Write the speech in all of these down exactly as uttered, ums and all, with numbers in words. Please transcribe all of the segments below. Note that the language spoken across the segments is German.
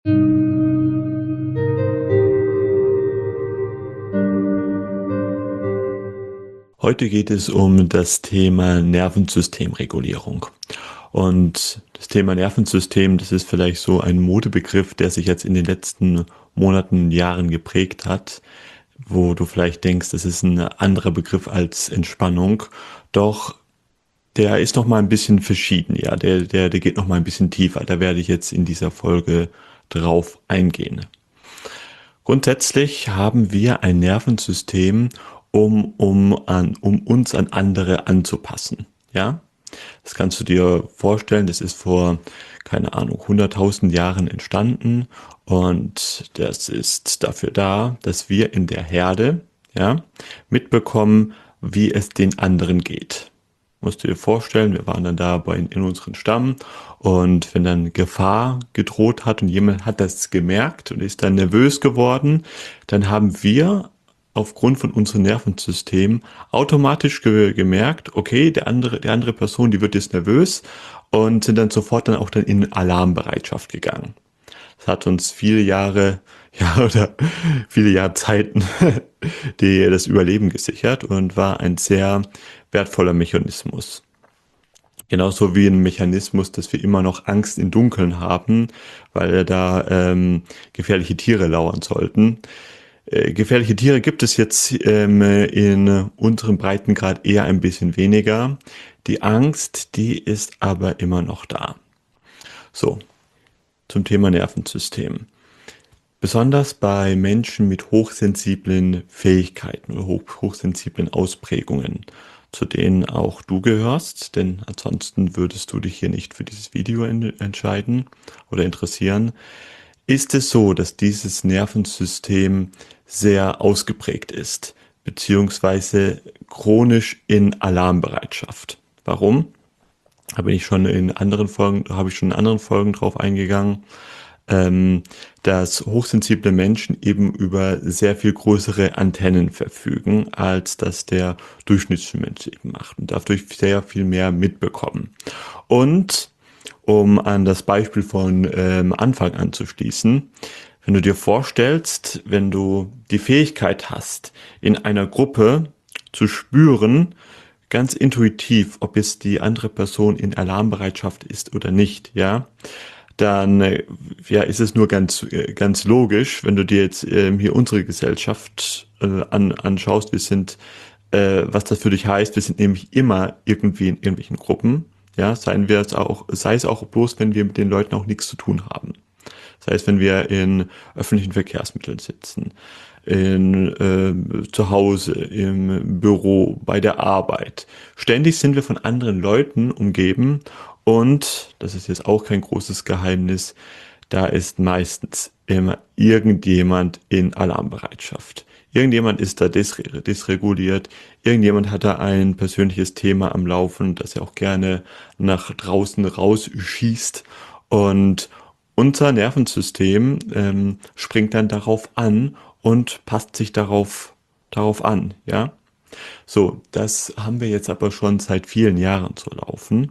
Heute geht es um das Thema Nervensystemregulierung. Und das Thema Nervensystem, das ist vielleicht so ein Modebegriff, der sich jetzt in den letzten Monaten, Jahren geprägt hat, wo du vielleicht denkst, das ist ein anderer Begriff als Entspannung. Doch der ist noch mal ein bisschen verschieden, ja. Der, der, der geht noch mal ein bisschen tiefer. Da werde ich jetzt in dieser Folge drauf eingehen. Grundsätzlich haben wir ein Nervensystem, um, um, an, um uns an andere anzupassen. Ja, das kannst du dir vorstellen. Das ist vor, keine Ahnung, hunderttausend Jahren entstanden und das ist dafür da, dass wir in der Herde, ja, mitbekommen, wie es den anderen geht. Musst du dir vorstellen, wir waren dann da bei, in unserem Stamm und wenn dann Gefahr gedroht hat und jemand hat das gemerkt und ist dann nervös geworden, dann haben wir aufgrund von unserem Nervensystem automatisch ge gemerkt, okay, der andere, der andere Person, die wird jetzt nervös und sind dann sofort dann auch dann in Alarmbereitschaft gegangen. Das hat uns viele Jahre, ja, oder viele Jahrzeiten die, das Überleben gesichert und war ein sehr wertvoller Mechanismus. Genauso wie ein Mechanismus, dass wir immer noch Angst im Dunkeln haben, weil da ähm, gefährliche Tiere lauern sollten. Äh, gefährliche Tiere gibt es jetzt ähm, in unserem Breitengrad eher ein bisschen weniger. Die Angst, die ist aber immer noch da. So, zum Thema Nervensystem. Besonders bei Menschen mit hochsensiblen Fähigkeiten oder hoch, hochsensiblen Ausprägungen, zu denen auch du gehörst, denn ansonsten würdest du dich hier nicht für dieses Video en- entscheiden oder interessieren, ist es so, dass dieses Nervensystem sehr ausgeprägt ist, beziehungsweise chronisch in Alarmbereitschaft. Warum? Da bin ich schon in anderen Folgen, da habe ich schon in anderen Folgen drauf eingegangen, ähm, dass hochsensible Menschen eben über sehr viel größere Antennen verfügen, als das der Durchschnittsmensch eben macht und dadurch sehr viel mehr mitbekommen. Und um an das Beispiel von ähm, Anfang anzuschließen, wenn du dir vorstellst, wenn du die Fähigkeit hast, in einer Gruppe zu spüren, ganz intuitiv, ob jetzt die andere Person in Alarmbereitschaft ist oder nicht, ja, dann äh, ja, ist es nur ganz, äh, ganz logisch, wenn du dir jetzt ähm, hier unsere Gesellschaft äh, an, anschaust, wir sind, äh, was das für dich heißt, wir sind nämlich immer irgendwie in irgendwelchen Gruppen, ja, seien wir es auch, sei es auch bloß, wenn wir mit den Leuten auch nichts zu tun haben. Das heißt, wenn wir in öffentlichen Verkehrsmitteln sitzen, in, äh, zu Hause, im Büro, bei der Arbeit. Ständig sind wir von anderen Leuten umgeben und, das ist jetzt auch kein großes Geheimnis, da ist meistens immer irgendjemand in Alarmbereitschaft. Irgendjemand ist da dysre- dysreguliert, irgendjemand hat da ein persönliches Thema am Laufen, das er auch gerne nach draußen rausschießt und unser Nervensystem ähm, springt dann darauf an und passt sich darauf, darauf an, ja. So, das haben wir jetzt aber schon seit vielen Jahren zu laufen.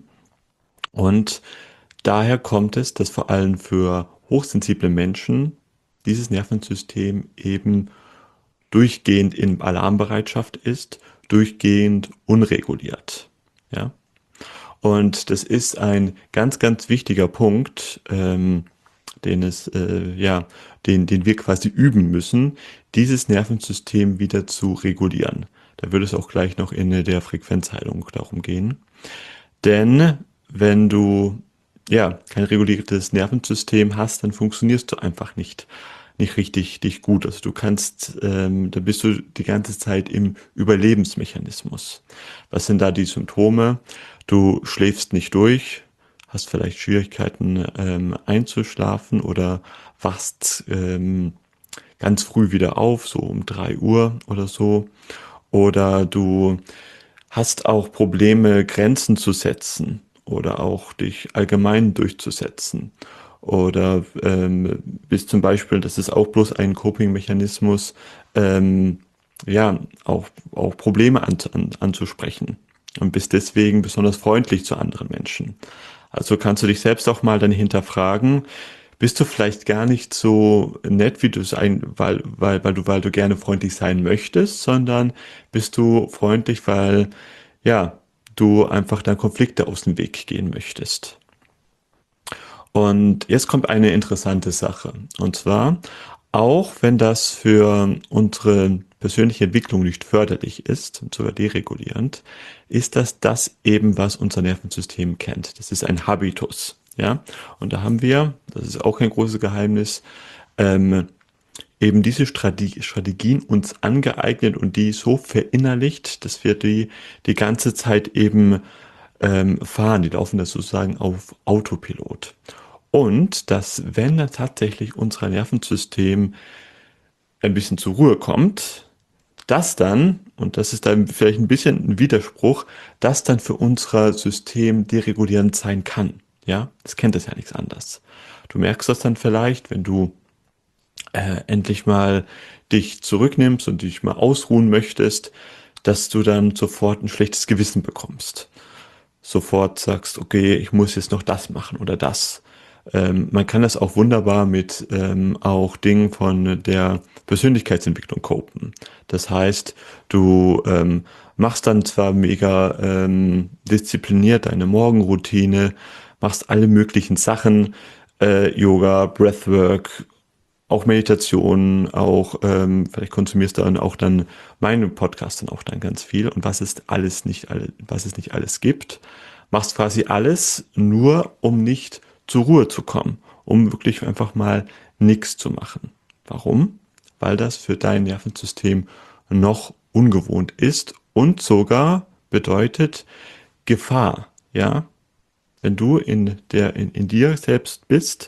Und daher kommt es, dass vor allem für hochsensible Menschen dieses Nervensystem eben durchgehend in Alarmbereitschaft ist, durchgehend unreguliert, ja. Und das ist ein ganz, ganz wichtiger Punkt, ähm, den es, äh, ja, den, den wir quasi üben müssen, dieses Nervensystem wieder zu regulieren. Da würde es auch gleich noch in der Frequenzheilung darum gehen. Denn wenn du, ja, kein reguliertes Nervensystem hast, dann funktionierst du einfach nicht, nicht richtig, dich gut. Also du kannst, ähm, da bist du die ganze Zeit im Überlebensmechanismus. Was sind da die Symptome? Du schläfst nicht durch, hast vielleicht Schwierigkeiten ähm, einzuschlafen oder wachst ähm, ganz früh wieder auf, so um drei Uhr oder so. Oder du hast auch Probleme, Grenzen zu setzen oder auch dich allgemein durchzusetzen. Oder ähm, bist zum Beispiel, das ist auch bloß ein Coping-Mechanismus, ähm, ja, auch, auch Probleme an, an, anzusprechen und bist deswegen besonders freundlich zu anderen Menschen. Also kannst du dich selbst auch mal dann hinterfragen, bist du vielleicht gar nicht so nett, wie du sein, weil, weil, weil du, weil du gerne freundlich sein möchtest, sondern bist du freundlich, weil, ja, du einfach dann Konflikte aus dem Weg gehen möchtest. Und jetzt kommt eine interessante Sache. Und zwar, auch wenn das für unsere persönliche Entwicklung nicht förderlich ist, und sogar deregulierend, ist das das eben, was unser Nervensystem kennt. Das ist ein Habitus. Ja, und da haben wir, das ist auch kein großes Geheimnis, ähm, eben diese Strate- Strategien uns angeeignet und die so verinnerlicht, dass wir die die ganze Zeit eben ähm, fahren. Die laufen das sozusagen auf Autopilot. Und dass, wenn dann tatsächlich unser Nervensystem ein bisschen zur Ruhe kommt, das dann, und das ist dann vielleicht ein bisschen ein Widerspruch, das dann für unser System deregulierend sein kann. Ja, das kennt es ja nichts anderes. Du merkst das dann vielleicht, wenn du äh, endlich mal dich zurücknimmst und dich mal ausruhen möchtest, dass du dann sofort ein schlechtes Gewissen bekommst. Sofort sagst, okay, ich muss jetzt noch das machen oder das. Ähm, man kann das auch wunderbar mit ähm, auch Dingen von der Persönlichkeitsentwicklung copen. Das heißt, du ähm, machst dann zwar mega ähm, diszipliniert deine Morgenroutine, machst alle möglichen Sachen, äh, Yoga, Breathwork, auch Meditation, auch ähm, vielleicht konsumierst du dann auch dann meinen Podcast dann auch dann ganz viel und was es alles nicht alle, was es nicht alles gibt, machst quasi alles nur, um nicht zur Ruhe zu kommen, um wirklich einfach mal nichts zu machen. Warum? Weil das für dein Nervensystem noch ungewohnt ist und sogar bedeutet Gefahr, ja? Wenn du in der in, in dir selbst bist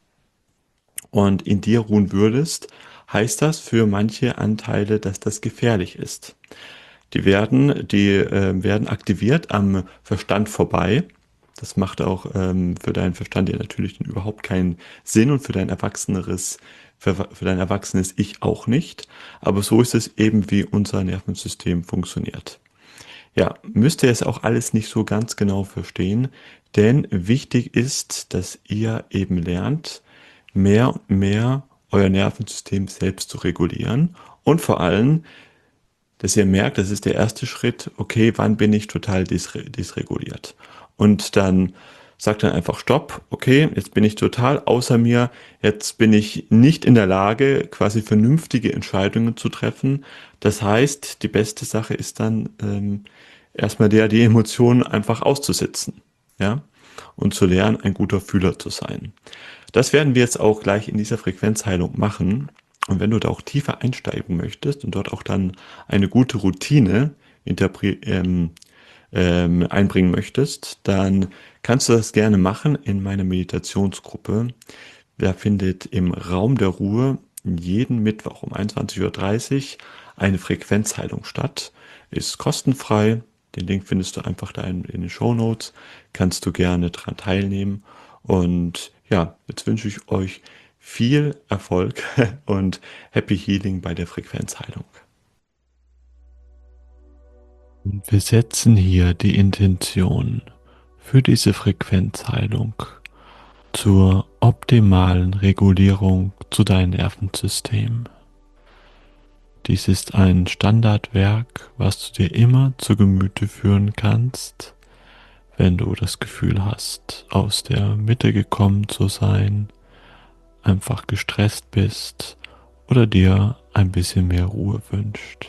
und in dir ruhen würdest, heißt das für manche Anteile, dass das gefährlich ist. Die werden, die äh, werden aktiviert am Verstand vorbei. Das macht auch ähm, für deinen Verstand ja natürlich dann überhaupt keinen Sinn und für dein erwachseneres, für, für dein erwachsenes Ich auch nicht. Aber so ist es eben, wie unser Nervensystem funktioniert. Ja, müsst ihr es auch alles nicht so ganz genau verstehen, denn wichtig ist, dass ihr eben lernt, mehr und mehr euer Nervensystem selbst zu regulieren und vor allem, dass ihr merkt, das ist der erste Schritt, okay, wann bin ich total disre dysreguliert? Und dann sagt dann einfach Stopp, okay, jetzt bin ich total außer mir, jetzt bin ich nicht in der Lage, quasi vernünftige Entscheidungen zu treffen. Das heißt, die beste Sache ist dann ähm, erstmal der, die Emotionen einfach auszusitzen, ja, und zu lernen, ein guter Fühler zu sein. Das werden wir jetzt auch gleich in dieser Frequenzheilung machen. Und wenn du da auch tiefer einsteigen möchtest und dort auch dann eine gute Routine ähm, ähm, einbringen möchtest, dann kannst du das gerne machen in meiner Meditationsgruppe. Da findet im Raum der Ruhe jeden Mittwoch um einundzwanzig Uhr dreißig eine Frequenzheilung statt. Ist kostenfrei. Den Link findest du einfach da in, in den Shownotes. Kannst du gerne dran teilnehmen. Und ja, jetzt wünsche ich euch viel Erfolg und Happy Healing bei der Frequenzheilung. Und wir setzen hier die Intention für diese Frequenzheilung zur optimalen Regulierung zu deinem Nervensystem. Dies ist ein Standardwerk, was du dir immer zu Gemüte führen kannst, wenn du das Gefühl hast, aus der Mitte gekommen zu sein, einfach gestresst bist oder dir ein bisschen mehr Ruhe wünscht.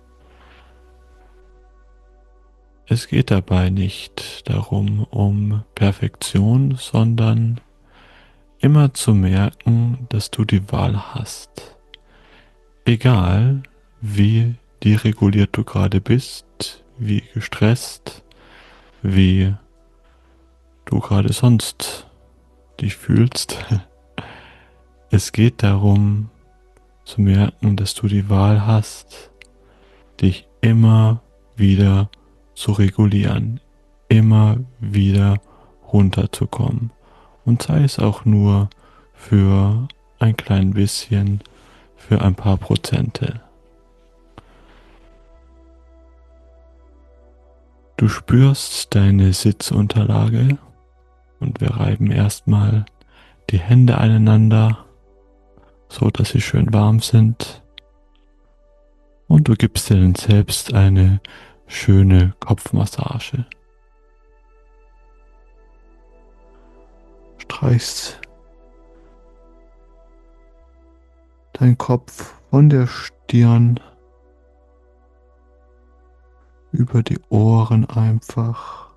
Es geht dabei nicht darum, um Perfektion, sondern immer zu merken, dass du die Wahl hast. Egal, wie dereguliert du gerade bist, wie gestresst, wie du gerade sonst dich fühlst. Es geht darum zu merken, dass du die Wahl hast, dich immer wieder zu regulieren, immer wieder runterzukommen. Und sei es auch nur für ein klein bisschen, für ein paar Prozente. Du spürst deine Sitzunterlage und wir reiben erstmal die Hände aneinander, so dass sie schön warm sind. Und du gibst dir dann selbst eine schöne Kopfmassage. Streichst deinen Kopf von der Stirn über die Ohren einfach.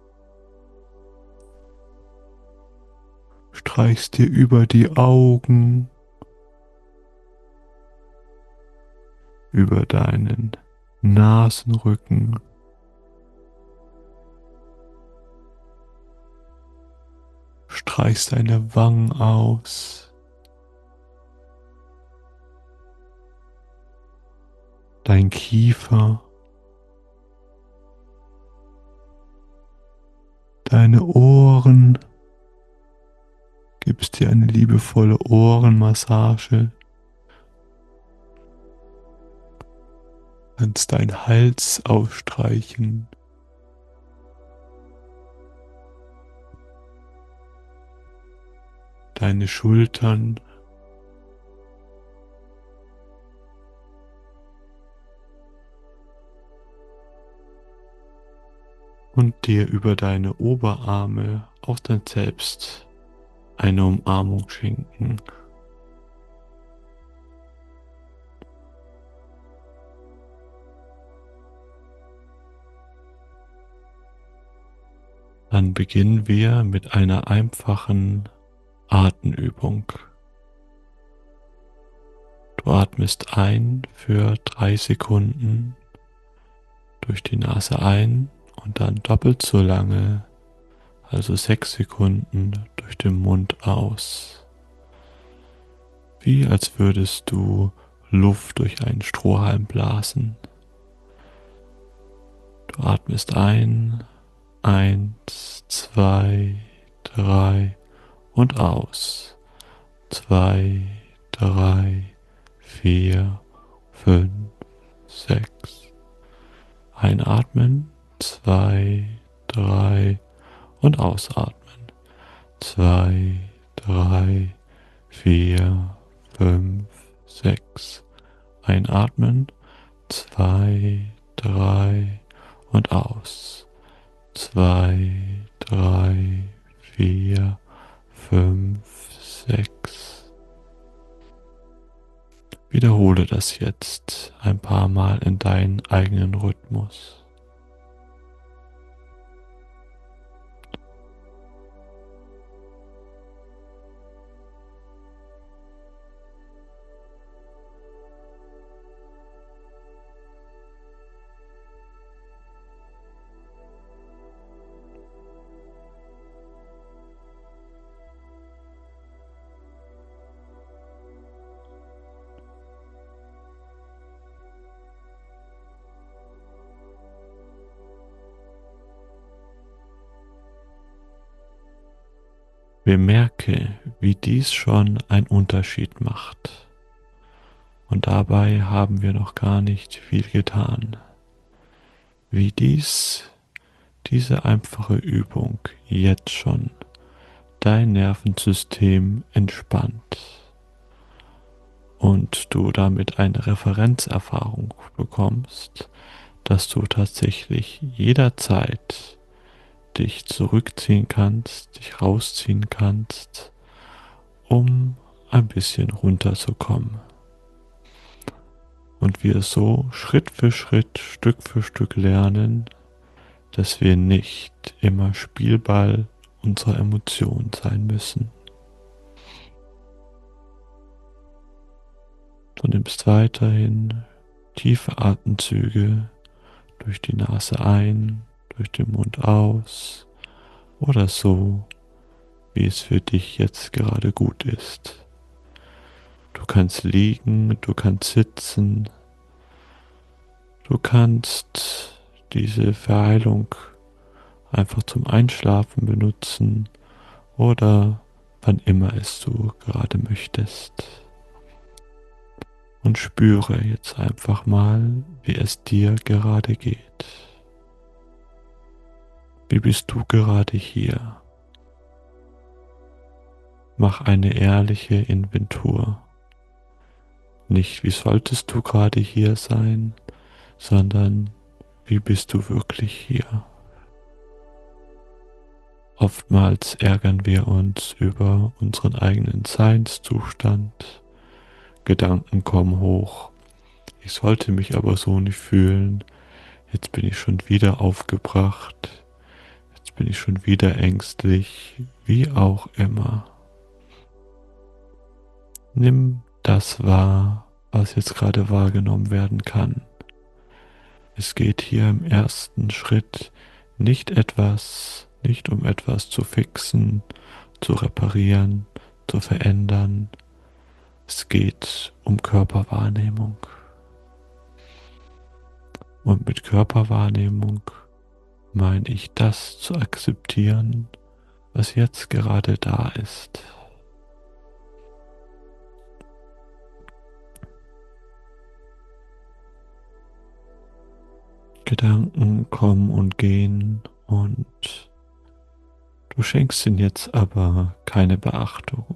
Streichst dir über die Augen, über deinen Nasenrücken, streichst deine Wangen aus, dein Kiefer, deine Ohren, gibst dir eine liebevolle Ohrenmassage, kannst deinen Hals ausstreichen, deine Schultern, und dir über deine Oberarme auch dann selbst eine Umarmung schenken. Dann beginnen wir mit einer einfachen Atemübung. Du atmest ein für drei Sekunden durch die Nase ein und dann doppelt so lange, also sechs Sekunden durch den Mund aus. Wie als würdest du Luft durch einen Strohhalm blasen. Du atmest ein, eins, zwei, drei und aus. Zwei, drei, vier, fünf, sechs. Einatmen, zwei, drei und ausatmen. Zwei, drei, vier, fünf, sechs. Einatmen, zwei, drei und aus. Zwei, drei, vier, fünf, sechs. Wiederhole das jetzt ein paar Mal in deinen eigenen Rhythmus. Bemerke, wie dies schon einen Unterschied macht. Und dabei haben wir noch gar nicht viel getan. Wie dies, diese einfache Übung jetzt schon dein Nervensystem entspannt und du damit eine Referenzerfahrung bekommst, dass du tatsächlich jederzeit dich zurückziehen kannst, dich rausziehen kannst, um ein bisschen runterzukommen. Und wir so Schritt für Schritt, Stück für Stück lernen, dass wir nicht immer Spielball unserer Emotionen sein müssen. Du nimmst weiterhin tiefe Atemzüge durch die Nase ein, durch den Mund aus oder so, wie es für dich jetzt gerade gut ist. Du kannst liegen, du kannst sitzen, du kannst diese Verheilung einfach zum Einschlafen benutzen oder wann immer es du gerade möchtest. Und spüre jetzt einfach mal, wie es dir gerade geht. Wie bist du gerade hier? Mach eine ehrliche Inventur. Nicht, wie solltest du gerade hier sein, sondern wie bist du wirklich hier? Oftmals ärgern wir uns über unseren eigenen Seinszustand. Gedanken kommen hoch. Ich sollte mich aber so nicht fühlen. Jetzt bin ich schon wieder aufgebracht. Jetzt bin ich schon wieder ängstlich. Wie auch immer. Nimm das wahr, was jetzt gerade wahrgenommen werden kann. Es geht hier im ersten Schritt nicht etwas, nicht um etwas zu fixen, zu reparieren, zu verändern. Es geht um Körperwahrnehmung. Und mit Körperwahrnehmung meine ich das zu akzeptieren, was jetzt gerade da ist. Gedanken kommen und gehen und du schenkst ihnen jetzt aber keine Beachtung.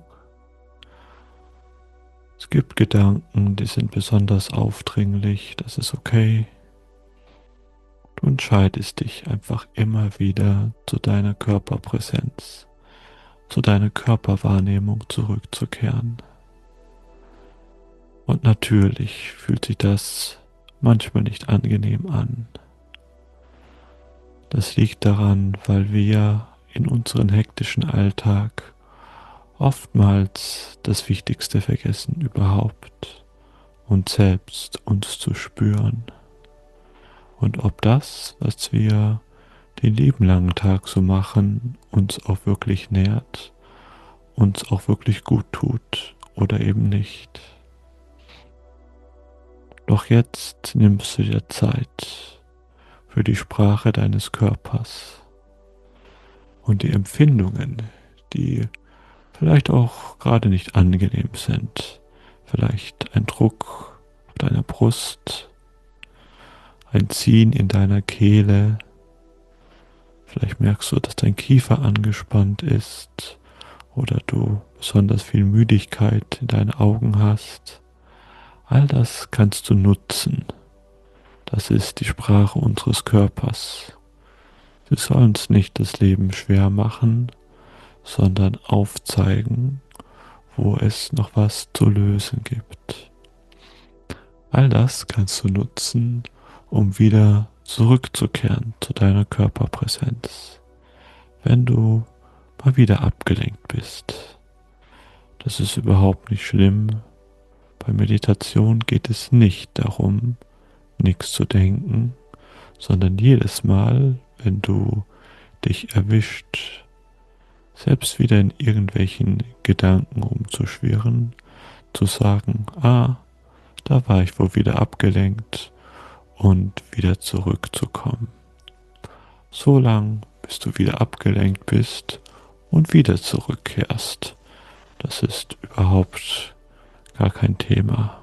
Es gibt Gedanken, die sind besonders aufdringlich, das ist okay. Du entscheidest dich einfach immer wieder zu deiner Körperpräsenz, zu deiner Körperwahrnehmung zurückzukehren. Und natürlich fühlt sich das manchmal nicht angenehm an. Das liegt daran, weil wir in unserem hektischen Alltag oftmals das Wichtigste vergessen überhaupt, uns selbst, uns zu spüren. Und ob das, was wir den lieben langen Tag so machen, uns auch wirklich nährt, uns auch wirklich gut tut oder eben nicht. Doch jetzt nimmst du dir Zeit für die Sprache deines Körpers und die Empfindungen, die vielleicht auch gerade nicht angenehm sind. Vielleicht ein Druck auf deiner Brust, ein Ziehen in deiner Kehle. Vielleicht merkst du, dass dein Kiefer angespannt ist oder du besonders viel Müdigkeit in deinen Augen hast. All das kannst du nutzen. Das ist die Sprache unseres Körpers. Sie sollen uns nicht das Leben schwer machen, sondern aufzeigen, wo es noch was zu lösen gibt. All das kannst du nutzen, um wieder zurückzukehren zu deiner Körperpräsenz, wenn du mal wieder abgelenkt bist. Das ist überhaupt nicht schlimm. Bei Meditation geht es nicht darum, nichts zu denken, sondern jedes Mal, wenn du dich erwischt, selbst wieder in irgendwelchen Gedanken rumzuschwirren, zu sagen, ah, da war ich wohl wieder abgelenkt und wieder zurückzukommen. So lang, bis du wieder abgelenkt bist und wieder zurückkehrst. Das ist überhaupt gar kein Thema.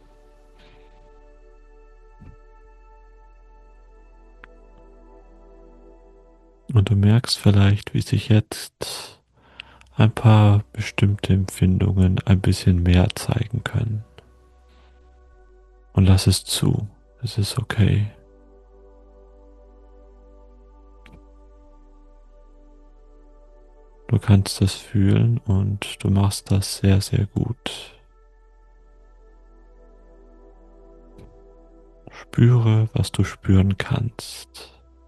Und du merkst vielleicht, wie sich jetzt ein paar bestimmte Empfindungen ein bisschen mehr zeigen können. Und lass es zu. Es ist okay. Du kannst das fühlen und du machst das sehr, sehr gut. Spüre, was du spüren kannst.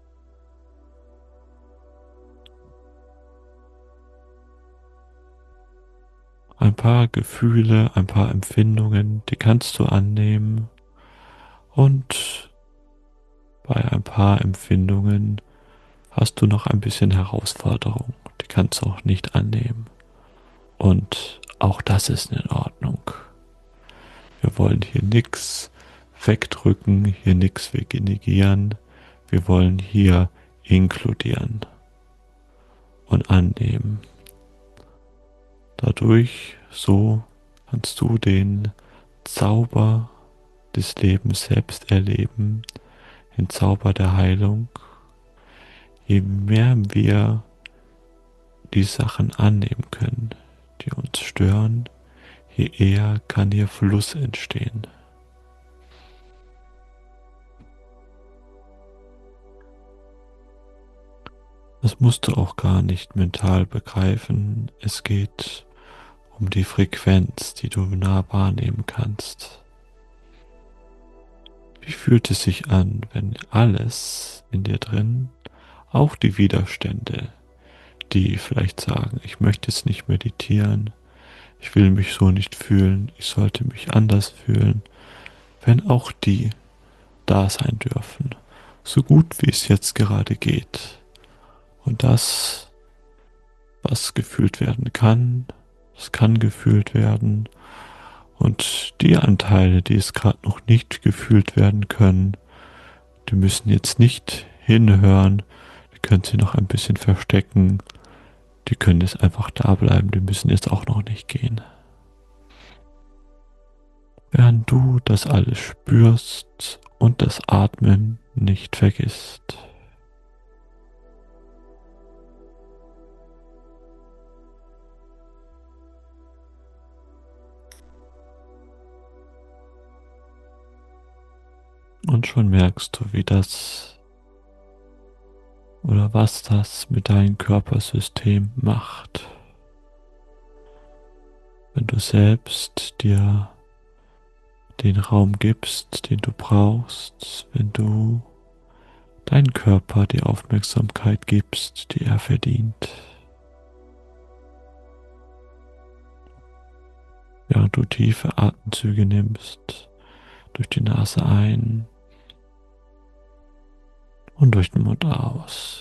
Ein paar Gefühle, ein paar Empfindungen, die kannst du annehmen. Und bei ein paar Empfindungen hast du noch ein bisschen Herausforderung. Die kannst du auch nicht annehmen. Und auch das ist in Ordnung. Wir wollen hier nichts wegdrücken, hier nichts negieren. Wir wollen hier inkludieren und annehmen. Dadurch, so kannst du den Zauber des Lebens selbst erleben, den Zauber der Heilung. Je mehr wir die Sachen annehmen können, die uns stören, je eher kann hier Fluss entstehen. Das musst du auch gar nicht mental begreifen. Es geht um die Frequenz, die du nah wahrnehmen kannst. Wie fühlt es sich an, wenn alles in dir drin, auch die Widerstände, die vielleicht sagen, ich möchte jetzt nicht meditieren, ich will mich so nicht fühlen, ich sollte mich anders fühlen, wenn auch die da sein dürfen, so gut wie es jetzt gerade geht. Und das, was gefühlt werden kann, es kann gefühlt werden. Und die Anteile, die es gerade noch nicht gefühlt werden können, die müssen jetzt nicht hinhören, die können sie noch ein bisschen verstecken, die können jetzt einfach da bleiben, die müssen jetzt auch noch nicht gehen. Während du das alles spürst und das Atmen nicht vergisst. Und schon merkst du, wie das oder was das mit deinem Körpersystem macht. Wenn du selbst dir den Raum gibst, den du brauchst, wenn du deinem Körper die Aufmerksamkeit gibst, die er verdient. Während du tiefe Atemzüge nimmst, durch die Nase ein und durch den Mund aus.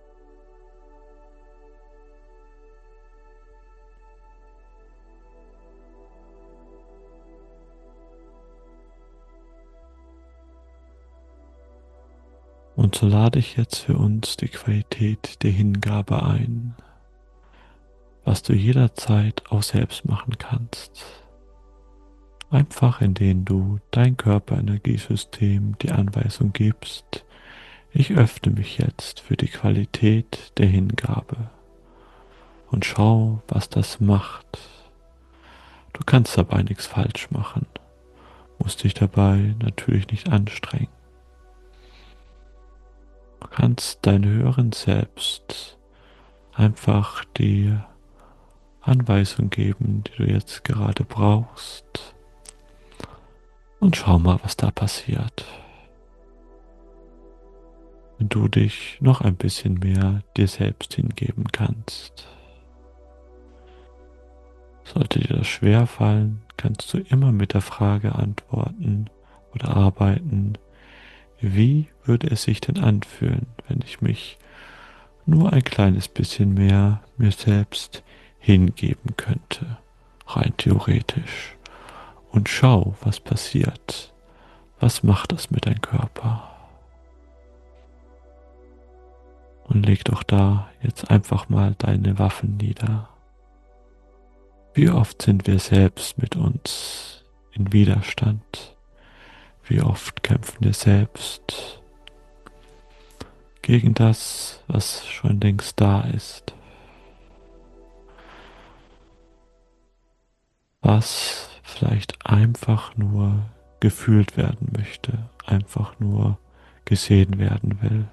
Und so lade ich jetzt für uns die Qualität der Hingabe ein, was du jederzeit auch selbst machen kannst. Einfach indem du dein Körperenergiesystem die Anweisung gibst, ich öffne mich jetzt für die Qualität der Hingabe und schau, was das macht. Du kannst dabei nichts falsch machen, musst dich dabei natürlich nicht anstrengen. Du kannst deinem höheren Selbst einfach die Anweisung geben, die du jetzt gerade brauchst. Und schau mal, was da passiert. Wenn du dich noch ein bisschen mehr dir selbst hingeben kannst. Sollte dir das schwer fallen, kannst du immer mit der Frage antworten oder arbeiten, wie würde es sich denn anfühlen, wenn ich mich nur ein kleines bisschen mehr mir selbst hingeben könnte, rein theoretisch. Und schau, was passiert. Was macht das mit deinem Körper? Und leg doch da jetzt einfach mal deine Waffen nieder. Wie oft sind wir selbst mit uns in Widerstand? Wie oft kämpfen wir selbst gegen das, was schon längst da ist? Was vielleicht einfach nur gefühlt werden möchte, einfach nur gesehen werden will.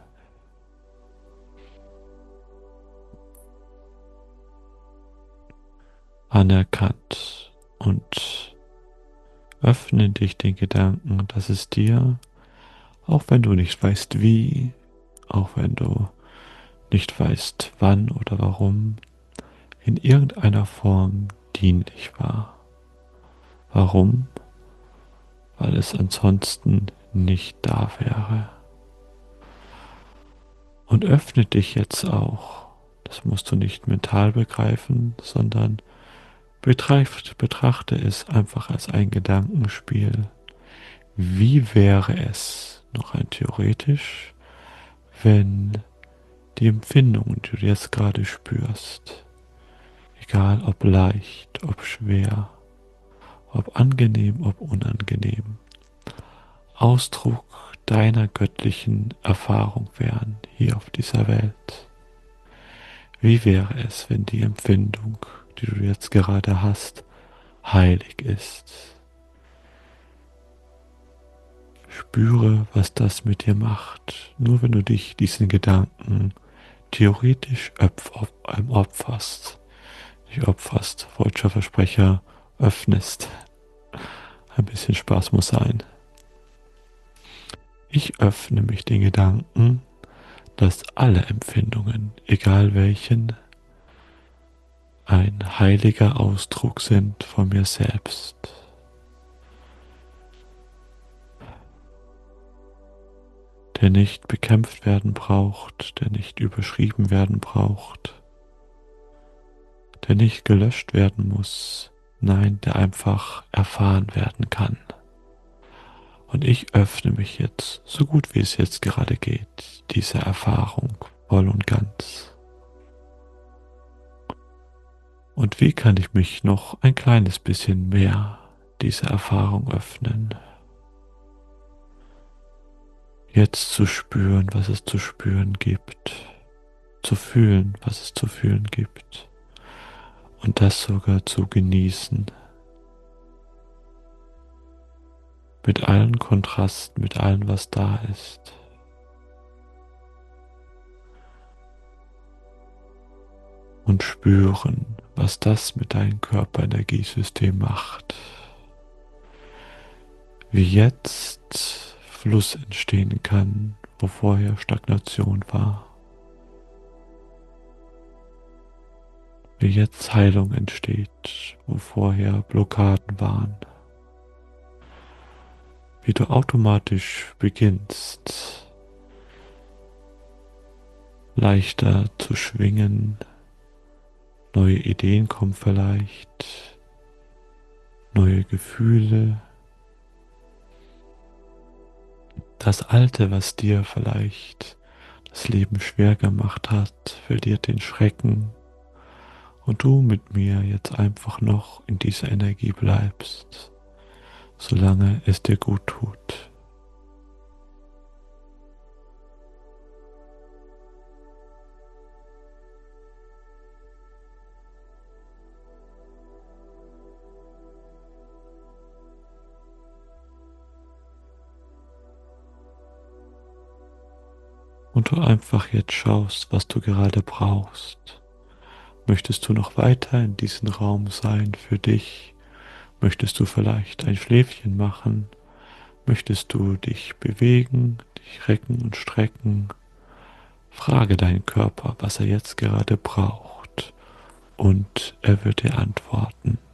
Anerkannt und öffne dich den Gedanken, dass es dir, auch wenn du nicht weißt wie, auch wenn du nicht weißt wann oder warum, in irgendeiner Form dienlich war. Warum? Weil es ansonsten nicht da wäre. Und öffne dich jetzt auch. Das musst du nicht mental begreifen, sondern betrachte, betrachte es einfach als ein Gedankenspiel. Wie wäre es, noch ein theoretisch, wenn die Empfindungen, die du jetzt gerade spürst, egal ob leicht, ob schwer, ob angenehm, ob unangenehm, Ausdruck deiner göttlichen Erfahrung wären hier auf dieser Welt. Wie wäre es, wenn die Empfindung, die du jetzt gerade hast, heilig ist. Spüre, was das mit dir macht, nur wenn du dich diesen Gedanken theoretisch opferst, nicht opferst, falscher Versprecher, öffnest. Ein bisschen Spaß muss sein. Ich öffne mich den Gedanken, dass alle Empfindungen, egal welchen, ein heiliger Ausdruck sind von mir selbst. Der nicht bekämpft werden braucht, der nicht überschrieben werden braucht, der nicht gelöscht werden muss, nein, der einfach erfahren werden kann. Und ich öffne mich jetzt, so gut wie es jetzt gerade geht, dieser Erfahrung voll und ganz. Und wie kann ich mich noch ein kleines bisschen mehr dieser Erfahrung öffnen? Jetzt zu spüren, was es zu spüren gibt, zu fühlen, was es zu fühlen gibt und das sogar zu genießen. Mit allen Kontrasten, mit allem, was da ist. Und spüren, was das mit deinem Körperenergiesystem macht. Wie jetzt Fluss entstehen kann, wo vorher Stagnation war. Wie jetzt Heilung entsteht, wo vorher Blockaden waren. Wie du automatisch beginnst, leichter zu schwingen, neue Ideen kommen vielleicht, neue Gefühle. Das Alte, was dir vielleicht das Leben schwer gemacht hat, verliert den Schrecken und du mit mir jetzt einfach noch in dieser Energie bleibst, solange es dir gut tut. Und du einfach jetzt schaust, was du gerade brauchst. Möchtest du noch weiter in diesem Raum sein für dich? Möchtest du vielleicht ein Schläfchen machen? Möchtest du dich bewegen, dich recken und strecken? Frage deinen Körper, was er jetzt gerade braucht, und er wird dir antworten.